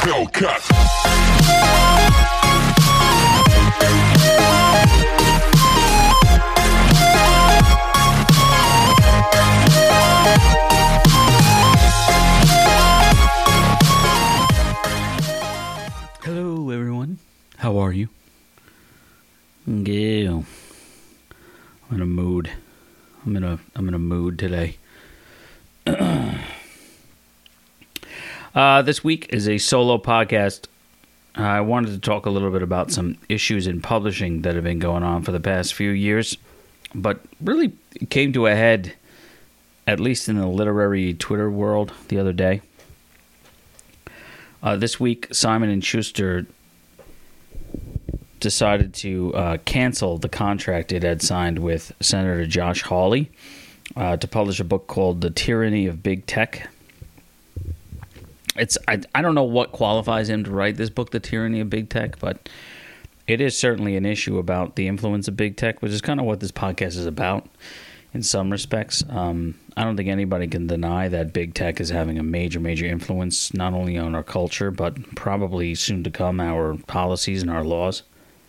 Hellcat. Hello, everyone. How are you? Yeah, I'm in a mood. I'm in a mood today. This week is a solo podcast. I wanted to talk a little bit about some issues in publishing that have been going on for the past few years, but really it came to a head, at least in the literary Twitter world, the other day. This week, Simon & Schuster decided to cancel the contract it had signed with Senator Josh Hawley to publish a book called The Tyranny of Big Tech. I don't know what qualifies him to write this book, The Tyranny of Big Tech, but it is certainly an issue about the influence of big tech, which is kind of what this podcast is about in some respects. I don't think anybody can deny that big tech is having a major influence, not only on our culture, but probably soon to come our policies and our laws.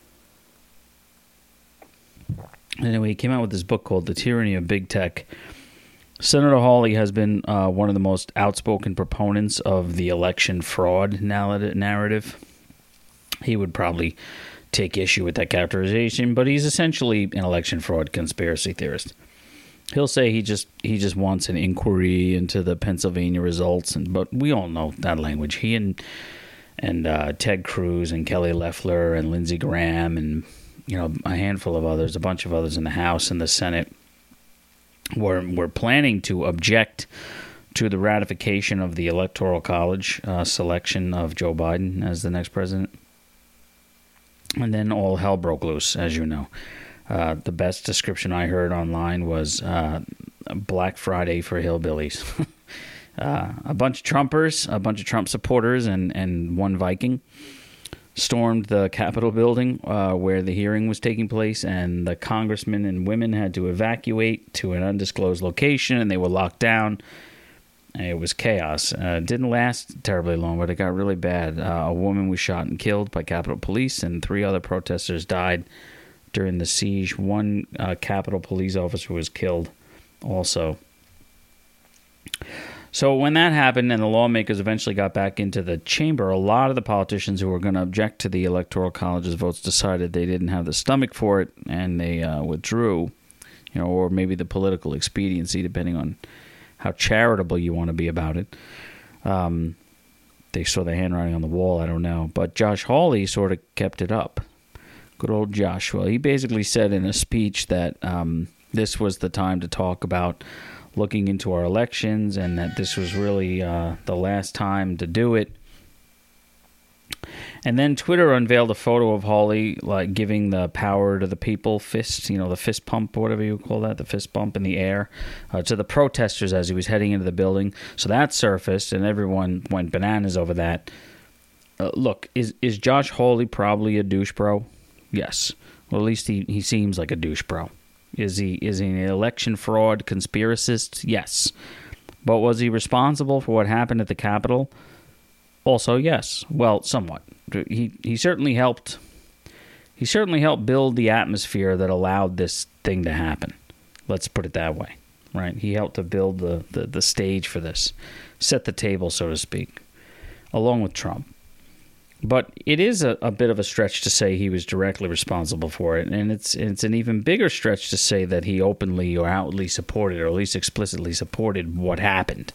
Anyway, he came out with this book called The Tyranny of Big Tech. Senator Hawley has been one of the most outspoken proponents of the election fraud narrative. He would probably take issue with that characterization, but he's essentially an election fraud conspiracy theorist. He'll say he just wants an inquiry into the Pennsylvania results, but we all know that language. He and Ted Cruz and Kelly Loeffler and Lindsey Graham and a handful of others, a bunch of others in the House and the Senate were planning to object to the ratification of the Electoral College selection of Joe Biden as the next president. And then all hell broke loose, as you know. The best description I heard online was Black Friday for hillbillies. A bunch of Trumpers, a bunch of Trump supporters, and one Viking stormed the Capitol building where the hearing was taking place, and the congressmen and women had to evacuate to an undisclosed location, and they were locked down. It was chaos. It didn't last terribly long, but it got really bad. A woman was shot and killed by Capitol Police, and 3 other protesters died during the siege. One Capitol Police officer was killed also. So when that happened and the lawmakers eventually got back into the chamber, a lot of the politicians who were going to object to the Electoral College's votes decided they didn't have the stomach for it, and they withdrew, or maybe the political expediency, depending on how charitable you want to be about it. They saw the handwriting on the wall, I don't know. But Josh Hawley sort of kept it up. Good old Josh. Well, he basically said in a speech that this was the time to talk about looking into our elections and that this was really the last time to do it. And then Twitter unveiled a photo of Hawley like giving the power to the people fist, the fist pump, or whatever you call that, the fist bump in the air, to the protesters as he was heading into the building. So that surfaced, and everyone went bananas over that. Look, is Josh Hawley probably a douche bro? Yes. Well, at least he seems like a douche bro. Is he an election fraud conspiracist? Yes. But was he responsible for what happened at the Capitol? Also, yes. Well, somewhat. He certainly helped. He certainly helped build the atmosphere that allowed this thing to happen. Let's put it that way, right? He helped to build the stage for this, set the table, so to speak, along with Trump. But it is a bit of a stretch to say he was directly responsible for it, and it's an even bigger stretch to say that he openly or outwardly supported, or at least explicitly supported, what happened.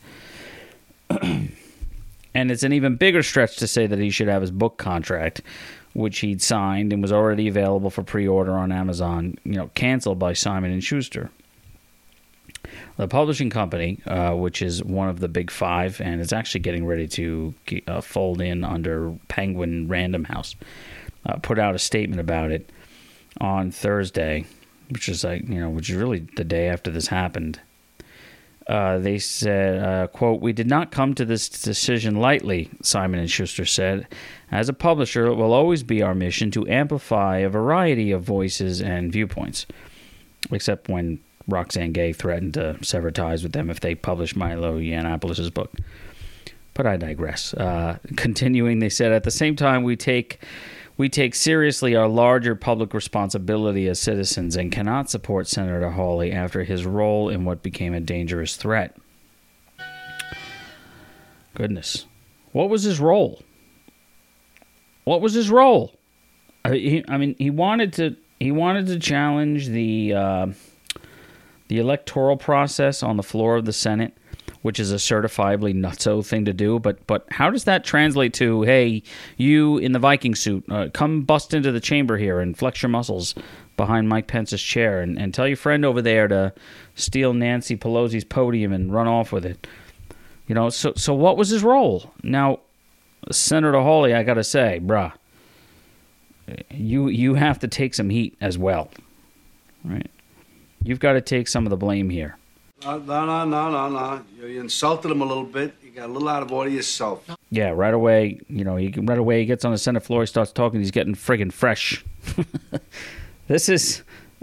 And it's an even bigger stretch to say that he should have his book contract, which he'd signed and was already available for pre-order on Amazon, canceled by Simon & Schuster. The publishing company, which is one of the big 5, and is actually getting ready to fold in under Penguin Random House, put out a statement about it on Thursday, which is really the day after this happened. They said, quote, "We did not come to this decision lightly," Simon & Schuster said. "As a publisher, it will always be our mission to amplify a variety of voices and viewpoints," except when Roxane Gay threatened to sever ties with them if they published Milo Yiannopoulos' book. But I digress. Continuing, they said, at the same time, we take seriously our larger public responsibility as citizens and cannot support Senator Hawley after his role in what became a dangerous threat. Goodness. What was his role? What was his role? He wanted to challenge the electoral process on the floor of the Senate, which is a certifiably nutso thing to do. But how does that translate to, hey, you in the Viking suit, come bust into the chamber here and flex your muscles behind Mike Pence's chair and tell your friend over there to steal Nancy Pelosi's podium and run off with it. You know, so what was his role? Now, Senator Hawley, I got to say, bruh, you have to take some heat as well, right? You've got to take some of the blame here. No. You insulted him a little bit. You got a little out of order yourself. Yeah, right away, he gets on the Senate floor, he starts talking, he's getting friggin' fresh. This is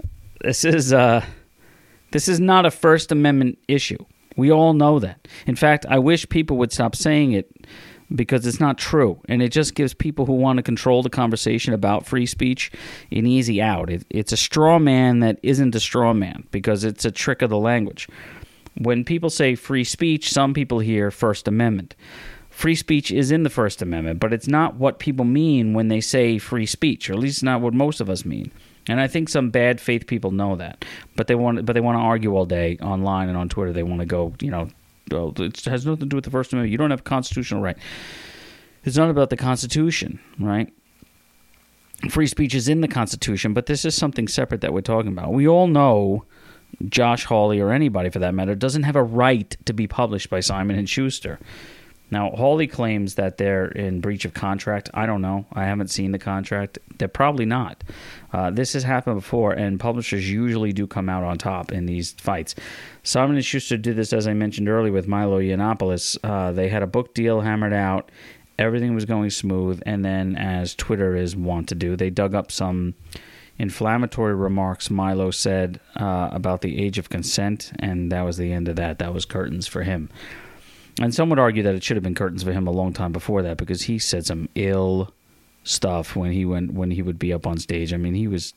not a First Amendment issue. We all know that. In fact, I wish people would stop saying it because it's not true. And it just gives people who want to control the conversation about free speech an easy out. It's a straw man that isn't a straw man because it's a trick of the language. When people say free speech, some people hear First Amendment. Free speech is in the First Amendment, but it's not what people mean when they say free speech, or at least not what most of us mean. And I think some bad faith people know that, but they want to argue all day online and on Twitter. They want to go, it has nothing to do with the First Amendment. You don't have a constitutional right. It's not about the Constitution, right? Free speech is in the Constitution, but this is something separate that we're talking about. We all know Josh Hawley, or anybody for that matter, doesn't have a right to be published by Simon & Schuster. Now, Hawley claims that they're in breach of contract. I don't know. I haven't seen the contract. They're probably not. This has happened before, and publishers usually do come out on top in these fights. Simon & Schuster did this, as I mentioned earlier, with Milo Yiannopoulos. They had a book deal hammered out. Everything was going smooth, and then, as Twitter is wont to do, they dug up some inflammatory remarks Milo said about the age of consent, and that was the end of that. That was curtains for him. And some would argue that it should have been curtains for him a long time before that, because he said some ill stuff when he would be up on stage. I mean, he was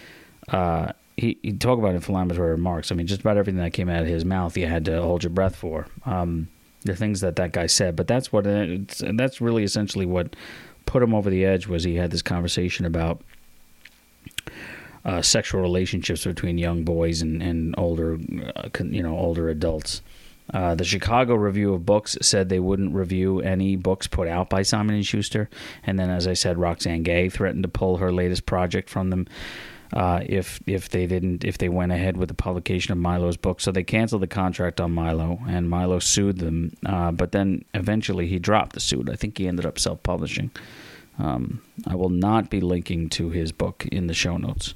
he talk about inflammatory remarks. I mean, just about everything that came out of his mouth, you had to hold your breath for. The things that guy said, but that's really essentially what put him over the edge. Was he had this conversation about sexual relationships between young boys and older adults. The Chicago Review of Books said they wouldn't review any books put out by Simon & Schuster. And then, as I said, Roxane Gay threatened to pull her latest project from them if they went ahead with the publication of Milo's book. So they canceled the contract on Milo, and Milo sued them. But then eventually he dropped the suit. I think he ended up self-publishing. I will not be linking to his book in the show notes.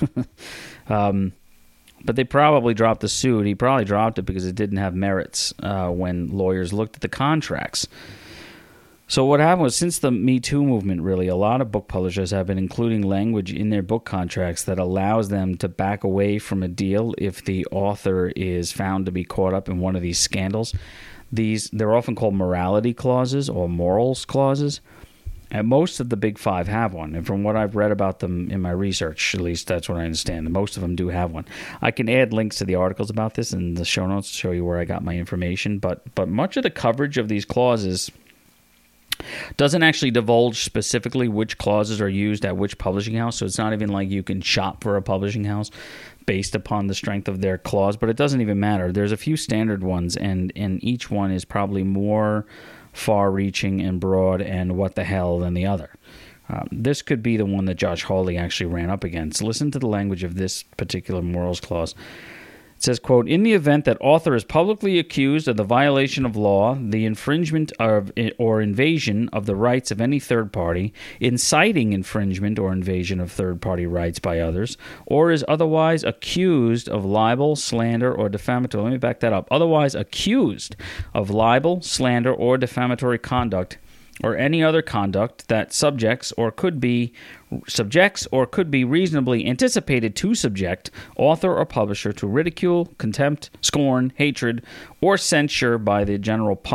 But they probably dropped the suit. He probably dropped it because it didn't have merits when lawyers looked at the contracts. So what happened was, since the Me Too movement, really, a lot of book publishers have been including language in their book contracts that allows them to back away from a deal if the author is found to be caught up in one of these scandals. They're often called morality clauses or morals clauses. And most of the big five have one. And from what I've read about them in my research, at least that's what I understand, most of them do have one. I can add links to the articles about this in the show notes to show you where I got my information. But much of the coverage of these clauses doesn't actually divulge specifically which clauses are used at which publishing house. So it's not even like you can shop for a publishing house based upon the strength of their clause. But it doesn't even matter. There's a few standard ones, and each one is probably more far-reaching and broad and what the hell than the other. This could be the one that Josh Hawley actually ran up against. Listen to the language of this particular morals clause. It says, quote, "In the event that author is publicly accused of the violation of law, the infringement of or invasion of the rights of any third party, inciting infringement or invasion of third-party rights by others, or is otherwise accused of libel, slander, or defamatory," let me back that up, "otherwise accused of libel, slander, or defamatory conduct, or any other conduct that subjects or could be reasonably anticipated to subject author or publisher to ridicule, contempt, scorn, hatred, or censure by the general public,"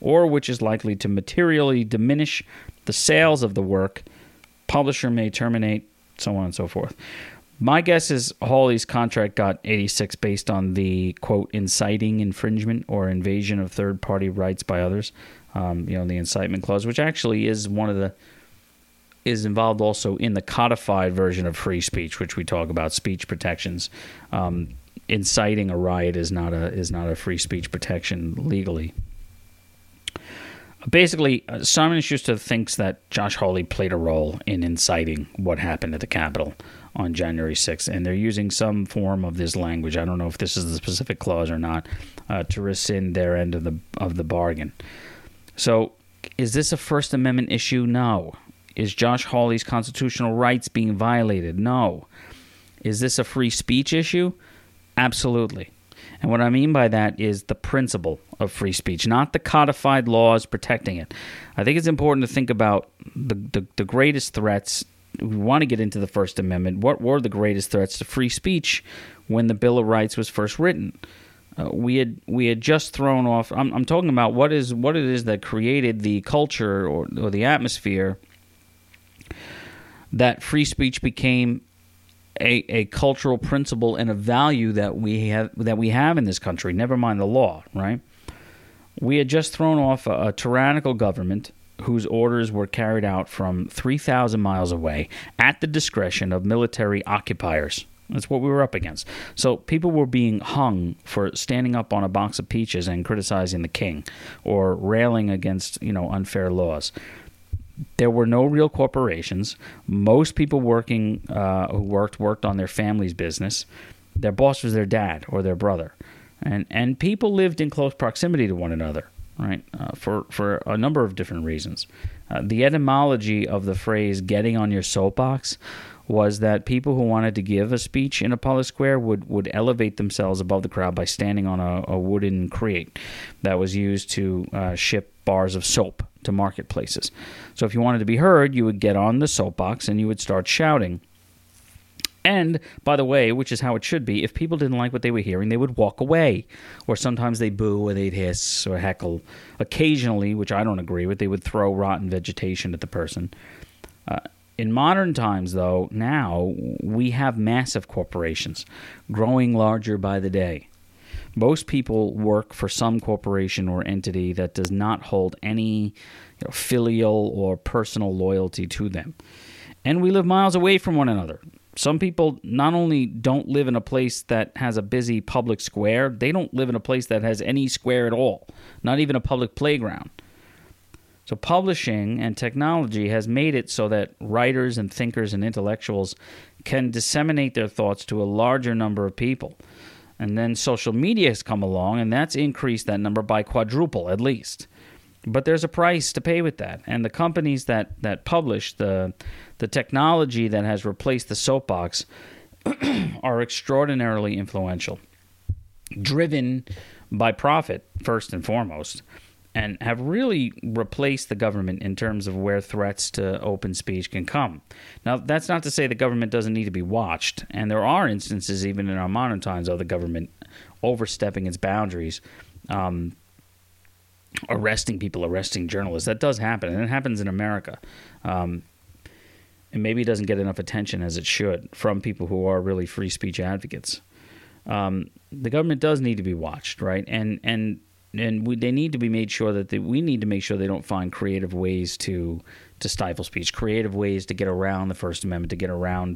or which is likely to materially diminish the sales of the work, publisher may terminate, so on and so forth. My guess is Hawley's contract got 86 based on the, quote, inciting infringement or invasion of third-party rights by others, the incitement clause, which actually is is involved also in the codified version of free speech, which we talk about, speech protections. Inciting a riot is not a free speech protection legally. Basically, Simon & Schuster thinks that Josh Hawley played a role in inciting what happened at the Capitol on January 6th, and they're using some form of this language. I don't know if this is the specific clause or not, to rescind their end of the bargain. So, is this a First Amendment issue? No. Is Josh Hawley's constitutional rights being violated? No. Is this a free speech issue? Absolutely. And what I mean by that is the principle of free speech, not the codified laws protecting it. I think it's important to think about the greatest threats. We want to get into the First Amendment. What were the greatest threats to free speech when the Bill of Rights was first written? We had just thrown off. I'm talking about what it is that created the culture or the atmosphere that free speech became a cultural principle and a value that we have in this country. Never mind the law, right? We had just thrown off a tyrannical government whose orders were carried out from 3,000 miles away at the discretion of military occupiers. That's what we were up against. So people were being hung for standing up on a box of peaches and criticizing the king or railing against, unfair laws. There were no real corporations. Most people who worked on their family's business. Their boss was their dad or their brother. And people lived in close proximity to one another, right, for a number of different reasons. The etymology of the phrase getting on your soapbox was that people who wanted to give a speech in a public square would elevate themselves above the crowd by standing on a wooden crate that was used to ship bars of soap to marketplaces. So if you wanted to be heard, you would get on the soapbox and you would start shouting. And, by the way, which is how it should be, if people didn't like what they were hearing, they would walk away. Or sometimes they'd boo or they'd hiss or heckle. Occasionally, which I don't agree with, they would throw rotten vegetation at the person. In modern times, though, now we have massive corporations growing larger by the day. Most people work for some corporation or entity that does not hold any filial or personal loyalty to them. And we live miles away from one another. Some people not only don't live in a place that has a busy public square, they don't live in a place that has any square at all, not even a public playground. So publishing and technology has made it so that writers and thinkers and intellectuals can disseminate their thoughts to a larger number of people. And then social media has come along, and that's increased that number by quadruple at least. But there's a price to pay with that. And the companies that publish the technology that has replaced the soapbox are extraordinarily influential, driven by profit first and foremost, and have really replaced the government in terms of where threats to open speech can come. Now, that's not to say the government doesn't need to be watched, and there are instances even in our modern times of the government overstepping its boundaries, arresting people, arresting journalists. That does happen, and it happens in America. And maybe it doesn't get enough attention as it should from people who are really free speech advocates. The government does need to be watched, right? And they need to be made sure that we need to make sure they don't find creative ways to stifle speech, creative ways to get around the First Amendment, to get around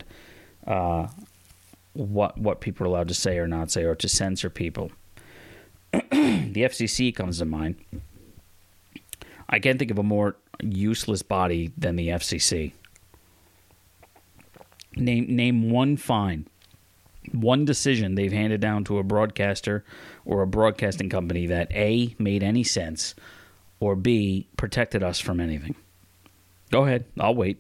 what people are allowed to say or not say, or to censor people. The FCC comes to mind. I can't think of a more useless body than the FCC. Name one fine, one decision they've handed down to a broadcaster or a broadcasting company that A, made any sense, or B, protected us from anything. Go ahead, I'll wait.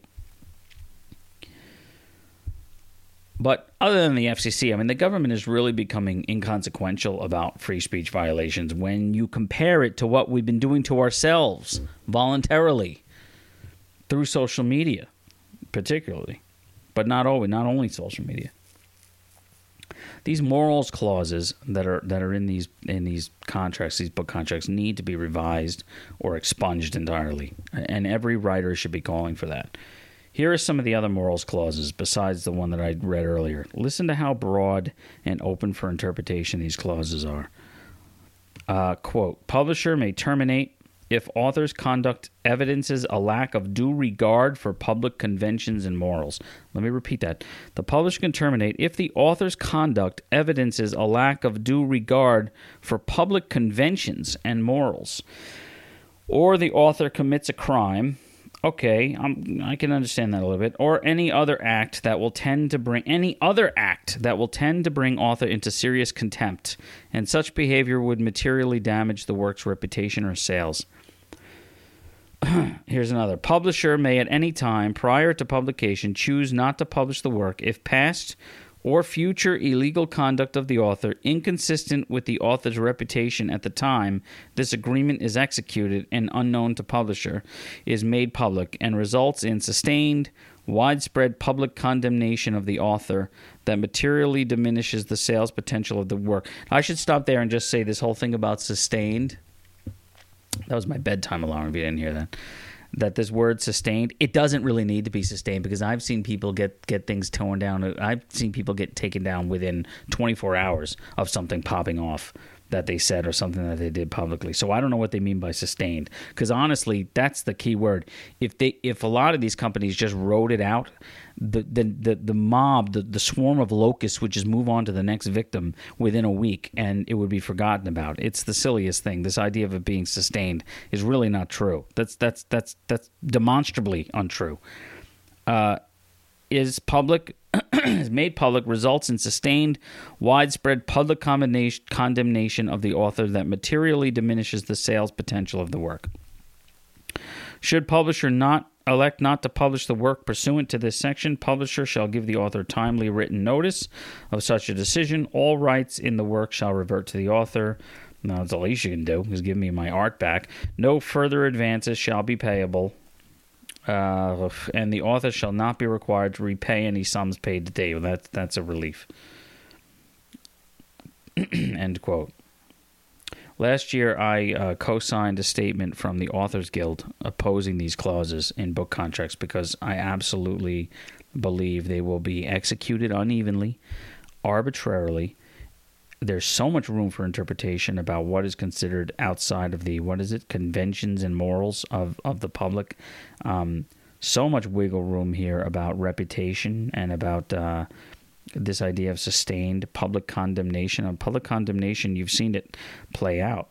But other than the FCC, I mean, the government is really becoming inconsequential about free speech violations when you compare it to what we've been doing to ourselves voluntarily through social media, particularly, but not only social media. these morals clauses that are in these contracts, these book contracts, need to be revised or expunged entirely, and every writer should be calling for that. Here are some of the other morals clauses besides the one that I read earlier. Listen to how broad and open for interpretation these clauses are. Quote, publisher may terminate if author's conduct evidences a lack of due regard for public conventions and morals. Let me repeat that. The publisher can terminate if the author's conduct evidences a lack of due regard for public conventions and morals, or the author commits a crime. Okay, I can understand that a little bit. Or any other act that will tend to bring author into serious contempt, and such behavior would materially damage the work's reputation or sales. Here's another. Publisher may at any time prior to publication choose not to publish the work if past or future illegal conduct of the author, inconsistent with the author's reputation at the time this agreement is executed and unknown to publisher, is made public and results in sustained, widespread public condemnation of the author that materially diminishes the sales potential of the work. I should stop there and just say this whole thing about sustained. That was my bedtime alarm if you didn't hear that. That this word sustained, it doesn't really need to be sustained, because I've seen people get things torn down. I've seen people get taken down within 24 hours of something popping off that they said or something that they did publicly. So I don't know what they mean by sustained, because honestly, that's the key word. If a lot of these companies just wrote it out, the mob, the swarm of locusts would just move on to the next victim within a week, and it would be forgotten about. It's the silliest thing. This idea of it being sustained is really not true. That's demonstrably untrue. Is made public results in sustained, widespread public condemnation of the author that materially diminishes the sales potential of the work. Should publisher elect not to publish the work pursuant to this section, publisher shall give the author timely written notice of such a decision. All rights in the work shall revert to the author. Now, that's the least you can do, is give me my art back. No further advances shall be payable, and the author shall not be required to repay any sums paid to date. Well, that's a relief. End quote. Last year, I co-signed a statement from the Authors Guild opposing these clauses in book contracts because I absolutely believe they will be executed unevenly, arbitrarily. There's so much room for interpretation about what is considered outside of the, conventions and morals of the public. So much wiggle room here about reputation and about this idea of sustained public condemnation. On public condemnation, you've seen it play out.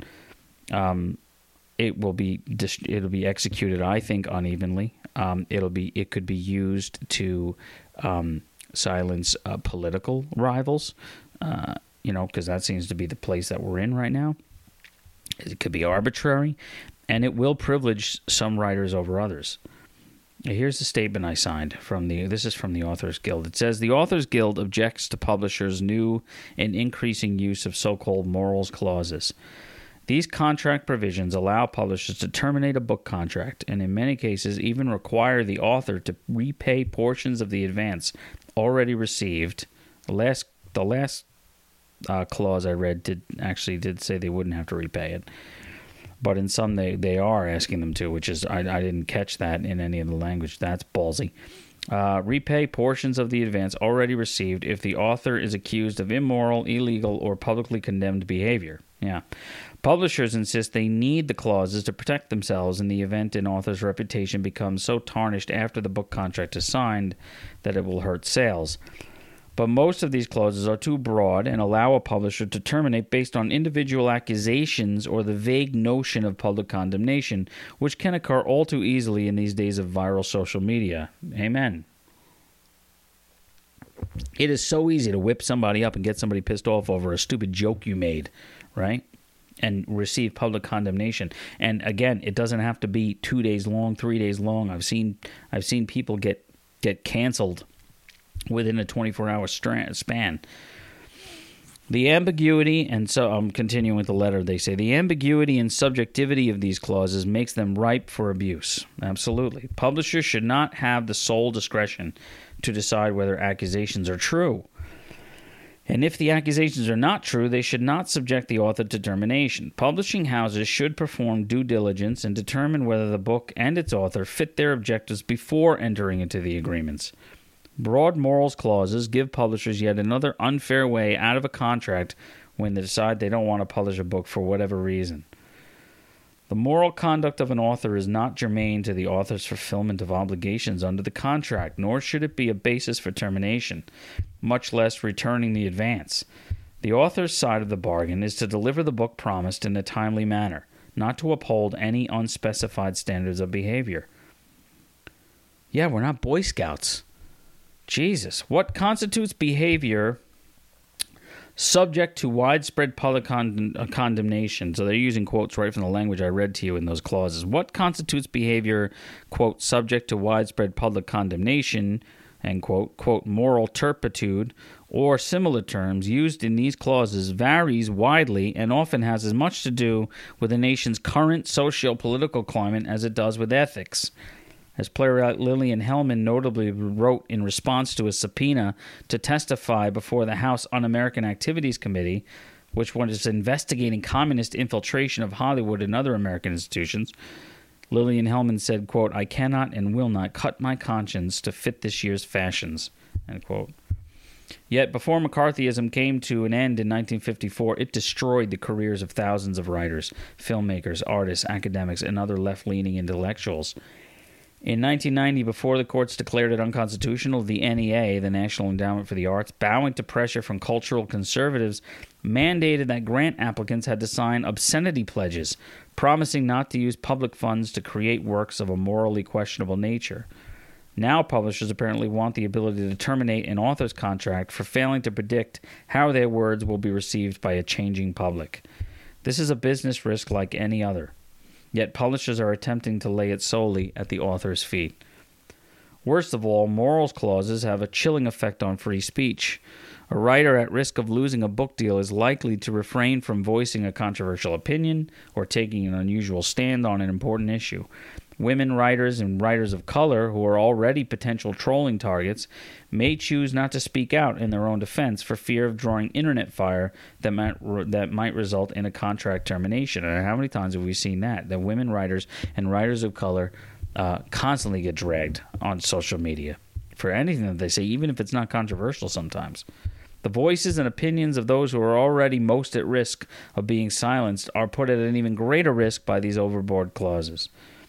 It'll be executed, I think, unevenly. It could be used to silence political rivals. Because that seems to be the place that we're in right now. It could be arbitrary, and it will privilege some writers over others. Here's the statement I signed this is from the Authors Guild. It says, the Authors Guild objects to publishers' new and increasing use of so-called morals clauses. These contract provisions allow publishers to terminate a book contract, and in many cases even require the author to repay portions of the advance already received. The last clause I read did say they wouldn't have to repay it, but in some they are asking them to, which is I didn't catch that in any of the language. That's ballsy. Repay portions of the advance already received if the author is accused of immoral, illegal, or publicly condemned behavior. Yeah. Publishers insist they need the clauses to protect themselves in the event an author's reputation becomes so tarnished after the book contract is signed that it will hurt sales. But most of these clauses are too broad and allow a publisher to terminate based on individual accusations or the vague notion of public condemnation, which can occur all too easily in these days of viral social media. Amen. It is so easy to whip somebody up and get somebody pissed off over a stupid joke you made, right? And receive public condemnation. And again, it doesn't have to be 2 days long, 3 days long. I've seen people get canceled within a 24-hour span. The ambiguity, and so I'm continuing with the letter, they say, the ambiguity and subjectivity of these clauses makes them ripe for abuse. Absolutely. Publishers should not have the sole discretion to decide whether accusations are true. And if the accusations are not true, they should not subject the author to termination. Publishing houses should perform due diligence and determine whether the book and its author fit their objectives before entering into the agreements. Broad morals clauses give publishers yet another unfair way out of a contract when they decide they don't want to publish a book for whatever reason. The moral conduct of an author is not germane to the author's fulfillment of obligations under the contract, nor should it be a basis for termination, much less returning the advance. The author's side of the bargain is to deliver the book promised in a timely manner, not to uphold any unspecified standards of behavior. Yeah, we're not Boy Scouts. Jesus, what constitutes behavior subject to widespread public condemnation? So they're using quotes right from the language I read to you in those clauses. What constitutes behavior, quote, subject to widespread public condemnation, end quote, quote, moral turpitude, or similar terms used in these clauses varies widely and often has as much to do with a nation's current socio-political climate as it does with ethics. As playwright Lillian Hellman notably wrote in response to a subpoena to testify before the House Un-American Activities Committee, which was investigating communist infiltration of Hollywood and other American institutions, Lillian Hellman said, quote, "I cannot and will not cut my conscience to fit this year's fashions," end quote. Yet before McCarthyism came to an end in 1954, it destroyed the careers of thousands of writers, filmmakers, artists, academics, and other left-leaning intellectuals. In 1990, before the courts declared it unconstitutional, the NEA, the National Endowment for the Arts, bowing to pressure from cultural conservatives, mandated that grant applicants had to sign obscenity pledges, promising not to use public funds to create works of a morally questionable nature. Now publishers apparently want the ability to terminate an author's contract for failing to predict how their words will be received by a changing public. This is a business risk like any other. Yet publishers are attempting to lay it solely at the author's feet. Worst of all, morals clauses have a chilling effect on free speech. A writer at risk of losing a book deal is likely to refrain from voicing a controversial opinion or taking an unusual stand on an important issue. Women writers and writers of color who are already potential trolling targets may choose not to speak out in their own defense for fear of drawing internet fire that might result in a contract termination. And how many times have we seen that women writers and writers of color constantly get dragged on social media for anything that they say, even if it's not controversial sometimes? The voices and opinions of those who are already most at risk of being silenced are put at an even greater risk by these overboard clauses.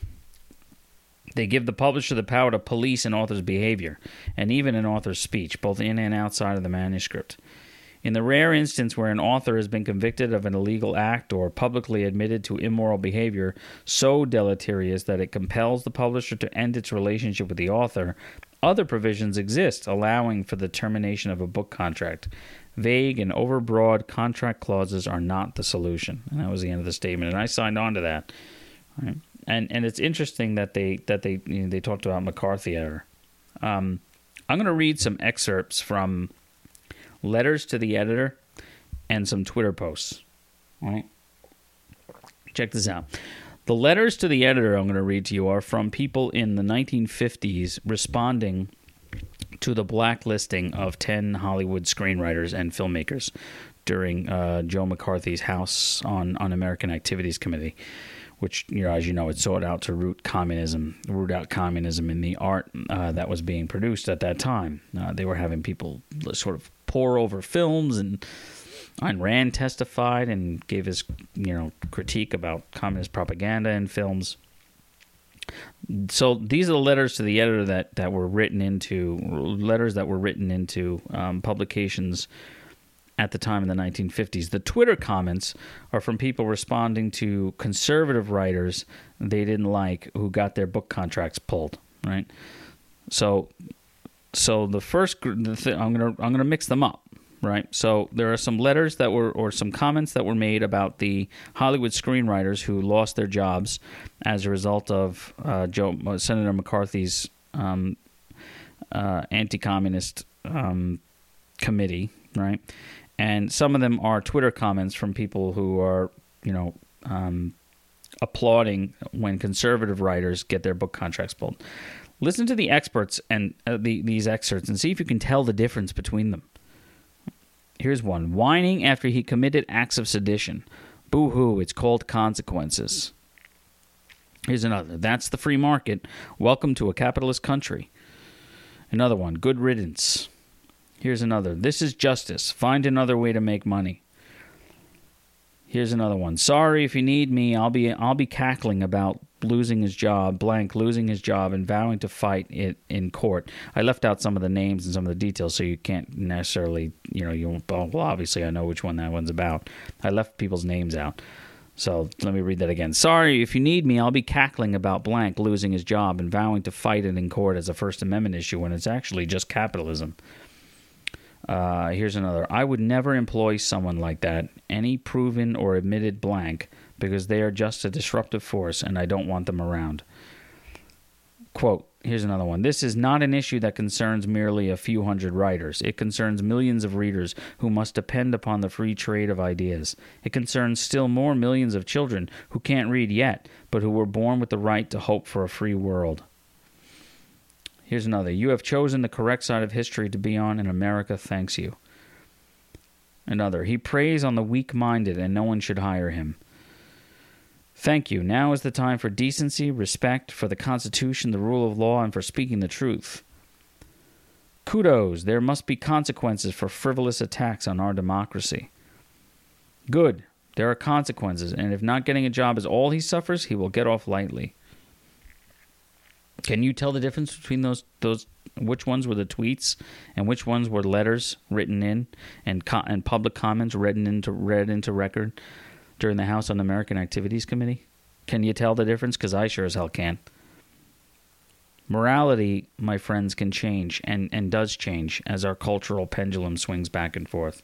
They give the publisher the power to police an author's behavior, and even an author's speech, both in and outside of the manuscript. In the rare instance where an author has been convicted of an illegal act or publicly admitted to immoral behavior so deleterious that it compels the publisher to end its relationship with the author, other provisions exist allowing for the termination of a book contract. Vague and overbroad contract clauses are not the solution. And that was the end of the statement, and I signed on to that. All right. And it's interesting that they talked about McCarthy error. I'm going to read some excerpts from letters to the editor and some Twitter posts. All right, check this out. The letters to the editor I'm going to read to you are from people in the 1950s responding to the blacklisting of 10 Hollywood screenwriters and filmmakers during Joe McCarthy's House on Un-American Activities Committee, which, as you know, it sought out to root out communism in the art that was being produced at that time. They were having people sort of pore over films, and Ayn Rand testified and gave his, critique about communist propaganda in films. So these are the letters to the editor that were written into publications at the time in the 1950s. The Twitter comments are from people responding to conservative writers they didn't like who got their book contracts pulled, right? So the first I'm going to mix them up, right? So there are some letters or some comments that were made about the Hollywood screenwriters who lost their jobs as a result of Senator McCarthy's anti-communist committee, right? And some of them are Twitter comments from people who are, applauding when conservative writers get their book contracts pulled. Listen to the experts and these excerpts and see if you can tell the difference between them. Here's one. Whining after he committed acts of sedition. Boo-hoo, it's called consequences. Here's another. That's the free market. Welcome to a capitalist country. Another one. Good riddance. Here's another. This is justice. Find another way to make money. Here's another one. Sorry, if you need me, I'll be cackling about losing his job, blank, losing his job, and vowing to fight it in court. I left out some of the names and some of the details, so you can't necessarily, well, obviously I know which one that one's about. I left people's names out. So let me read that again. Sorry, if you need me, I'll be cackling about blank, losing his job, and vowing to fight it in court as a First Amendment issue when it's actually just capitalism. Here's another. I would never employ someone like that, any proven or admitted blank, because they are just a disruptive force and I don't want them around. Quote, here's another one. This is not an issue that concerns merely a few hundred writers. It concerns millions of readers who must depend upon the free trade of ideas. It concerns still more millions of children who can't read yet, but who were born with the right to hope for a free world. Here's another. You have chosen the correct side of history to be on, and America thanks you. Another. He preys on the weak-minded, and no one should hire him. Thank you. Now is the time for decency, respect, for the Constitution, the rule of law, and for speaking the truth. Kudos. There must be consequences for frivolous attacks on our democracy. Good. There are consequences, and if not getting a job is all he suffers, he will get off lightly. Can you tell the difference between those which ones were the tweets and which ones were letters written in and public comments read into record during the House Un-American Activities Committee? Can you tell the difference? Because I sure as hell can. Morality, my friends, can change and does change as our cultural pendulum swings back and forth.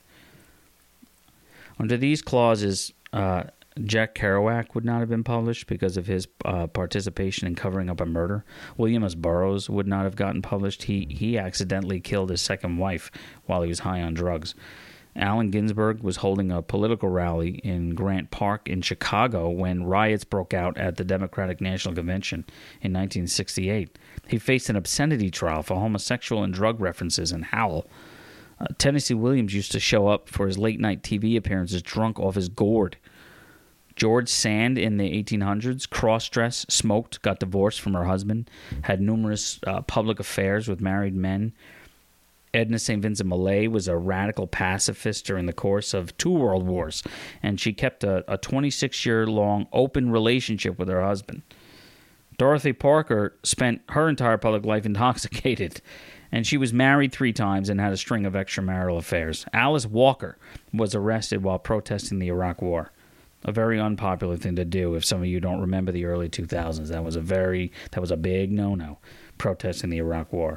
Under these clauses, Jack Kerouac would not have been published because of his participation in covering up a murder. William S. Burroughs would not have gotten published. He accidentally killed his second wife while he was high on drugs. Allen Ginsberg was holding a political rally in Grant Park in Chicago when riots broke out at the Democratic National Convention in 1968. He faced an obscenity trial for homosexual and drug references in Howell. Tennessee Williams used to show up for his late-night TV appearances drunk off his gourd. George Sand in the 1800s, cross-dressed, smoked, got divorced from her husband, had numerous public affairs with married men. Edna St. Vincent Millay was a radical pacifist during the course of 2 world wars, and she kept a 26-year-long open relationship with her husband. Dorothy Parker spent her entire public life intoxicated, and she was married 3 times and had a string of extramarital affairs. Alice Walker was arrested while protesting the Iraq War. A very unpopular thing to do. If some of you don't remember the early 2000s, that was a big no-no, protesting the Iraq War.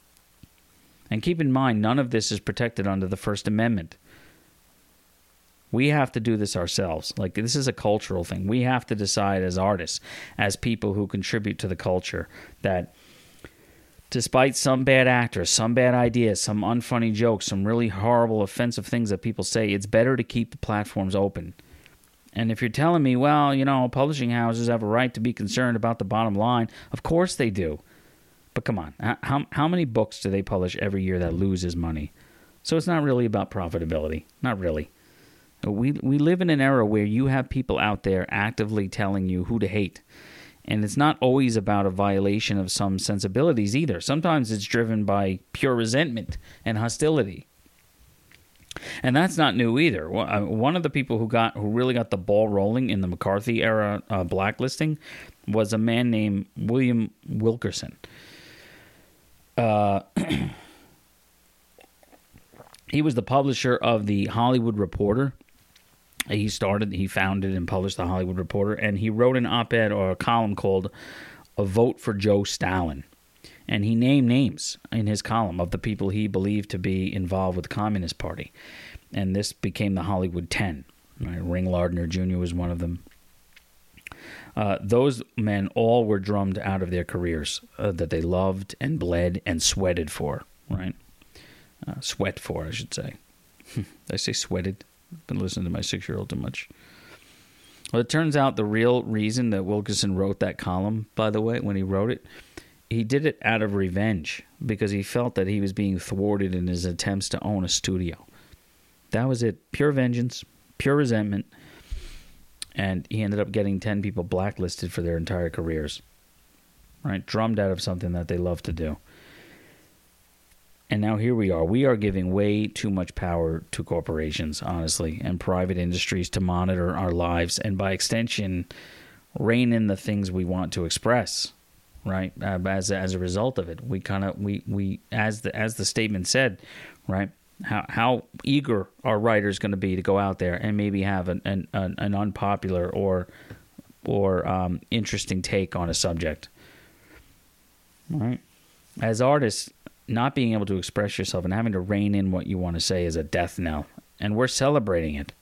And keep in mind, none of this is protected under the First Amendment. We have to do this ourselves. Like, this is a cultural thing. We have to decide as artists, as people who contribute to the culture, that despite some bad actors, some bad ideas, some unfunny jokes, some really horrible, offensive things that people say, it's better to keep the platforms open. And if you're telling me, well, publishing houses have a right to be concerned about the bottom line, of course they do. But come on, how many books do they publish every year that loses money? So it's not really about profitability. Not really. We live in an era where you have people out there actively telling you who to hate. And it's not always about a violation of some sensibilities either. Sometimes it's driven by pure resentment and hostility. And that's not new either. One of the people who really got the ball rolling in the McCarthy era blacklisting was a man named William Wilkerson. He was the publisher of the Hollywood Reporter. He founded and published the Hollywood Reporter, and he wrote an op-ed or a column called "A Vote for Joe Stalin." And he named names in his column of the people he believed to be involved with the Communist Party. And this became the Hollywood 10. Right? Ring Lardner Jr. was one of them. Those men all were drummed out of their careers that they loved and bled and sweated for. Right? Sweat for, I should say. Did I say sweated? I've been listening to my 6-year-old too much. Well, it turns out the real reason that Wilkerson wrote that column, by the way, when he wrote it, he did it out of revenge because he felt that he was being thwarted in his attempts to own a studio. That was it. Pure vengeance, pure resentment. And he ended up getting 10 people blacklisted for their entire careers. Right? Drummed out of something that they love to do. And now here we are. We are giving way too much power to corporations, honestly, and private industries to monitor our lives and, by extension, rein in the things we want to express. Right? As a result of it, we as the statement said, right? How eager are writers going to be to go out there and maybe have an unpopular or interesting take on a subject? Right? As artists, not being able to express yourself and having to rein in what you want to say is a death knell, and we're celebrating it.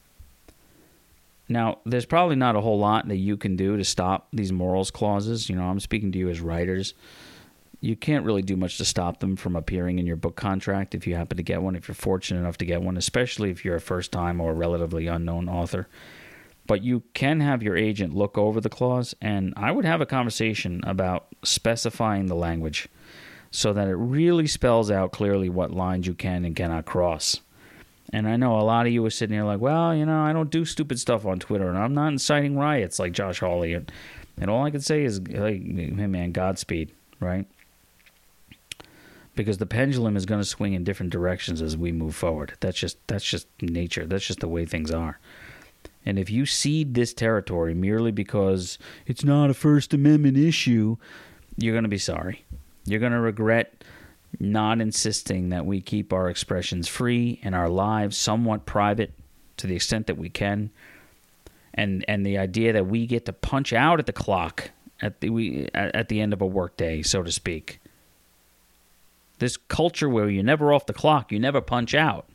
Now, there's probably not a whole lot that you can do to stop these morals clauses. I'm speaking to you as writers. You can't really do much to stop them from appearing in your book contract if you happen to get one, if you're fortunate enough to get one, especially if you're a first-time or relatively unknown author. But you can have your agent look over the clause, and I would have a conversation about specifying the language so that it really spells out clearly what lines you can and cannot cross. And I know a lot of you are sitting here like, well, I don't do stupid stuff on Twitter, and I'm not inciting riots like Josh Hawley. And all I can say is, hey, man, Godspeed, right? Because the pendulum is going to swing in different directions as we move forward. That's just nature. That's just the way things are. And if you cede this territory merely because it's not a First Amendment issue, you're going to be sorry. You're going to regret not insisting that we keep our expressions free and our lives somewhat private to the extent that we can. And the idea that we get to punch out at the clock at the end of a workday, so to speak. This culture where you're never off the clock, you never punch out.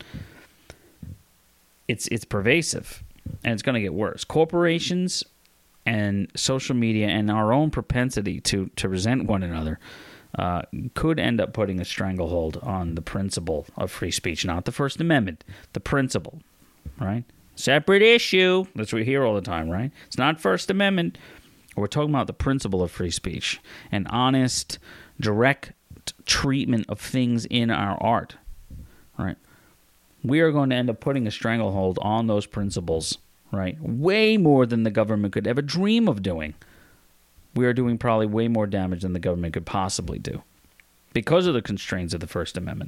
It's pervasive, and it's going to get worse. Corporations and social media and our own propensity to resent one another could end up putting a stranglehold on the principle of free speech, not the First Amendment, the principle, right? Separate issue. That's what we hear all the time, right? It's not First Amendment. We're talking about the principle of free speech, an honest, direct treatment of things in our art, right? We are going to end up putting a stranglehold on those principles, right? Way more than the government could ever dream of doing. We are doing probably way more damage than the government could possibly do because of the constraints of the First Amendment.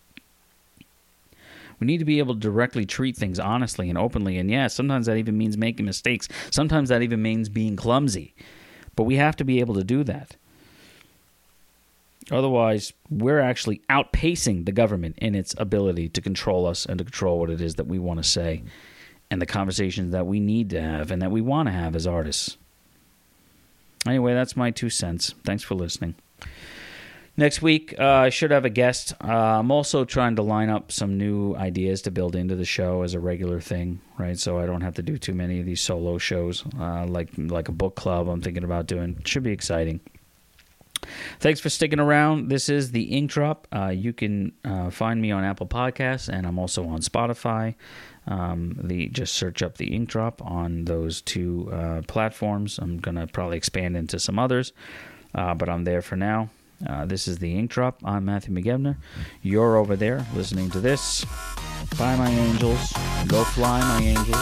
We need to be able to directly treat things honestly and openly, and yeah, sometimes that even means making mistakes. Sometimes that even means being clumsy, but we have to be able to do that. Otherwise, we're actually outpacing the government in its ability to control us and to control what it is that we want to say and the conversations that we need to have and that we want to have as artists. Anyway, that's my 2 cents. Thanks for listening. Next week, I should have a guest. I'm also trying to line up some new ideas to build into the show as a regular thing, right? So I don't have to do too many of these solo shows, like a book club I'm thinking about doing. It should be exciting. Thanks for sticking around. This is the Ink Drop. You can find me on Apple Podcasts, and I'm also on Spotify. Just search up the Ink Drop on those 2 platforms. I'm going to probably expand into some others, but I'm there for now. This is the Ink Drop. I'm Matthew McGebner. You're over there listening to this. Bye, my angels. Go fly, my angels.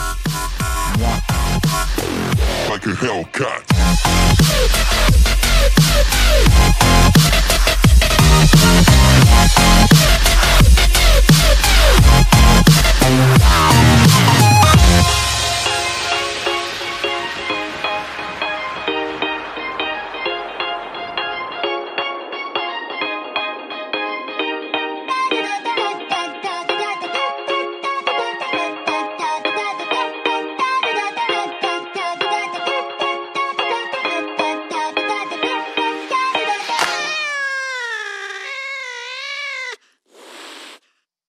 Mwah. Like a Hellcat.